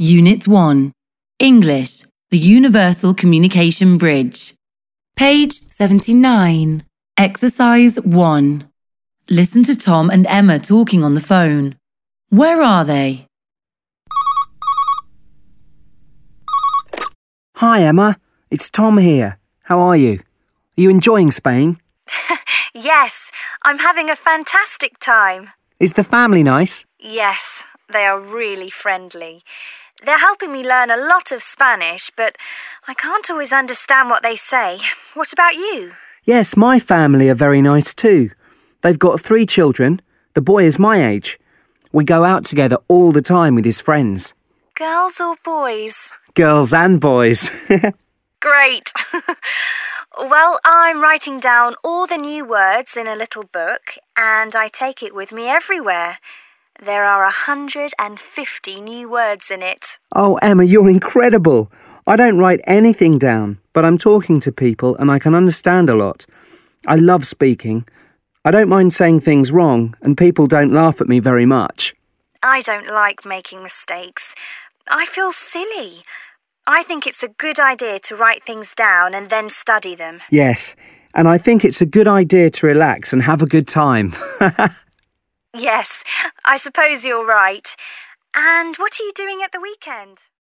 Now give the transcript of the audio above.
Unit 1. English, the Universal Communication Bridge. Page 79. Exercise 1. Listen to Tom and Emma talking on the phone. Where are they? Hi, Emma. It's Tom here. How are you? Are you enjoying Spain? Yes, I'm having a fantastic time. Is the family nice? Yes, they are really friendly. They're helping me learn a lot of Spanish, but I can't always understand what they say. What about you? Yes, my family are very nice too. They've got 3 children. The boy is my age. We go out together all the time with his friends. Girls or boys? Girls and boys. Great! Well, I'm writing down all the new words in a little book and I take it with me everywhere. There are 150 new words in it. Oh, Emma, you're incredible. I don't write anything down, but I'm talking to people and I can understand a lot. I love speaking. I don't mind saying things wrong and people don't laugh at me very much. I don't like making mistakes. I feel silly. I think it's a good idea to write things down and then study them. Yes, and I think it's a good idea to relax and have a good time. Yes, I suppose you're right. And what are you doing at the weekend?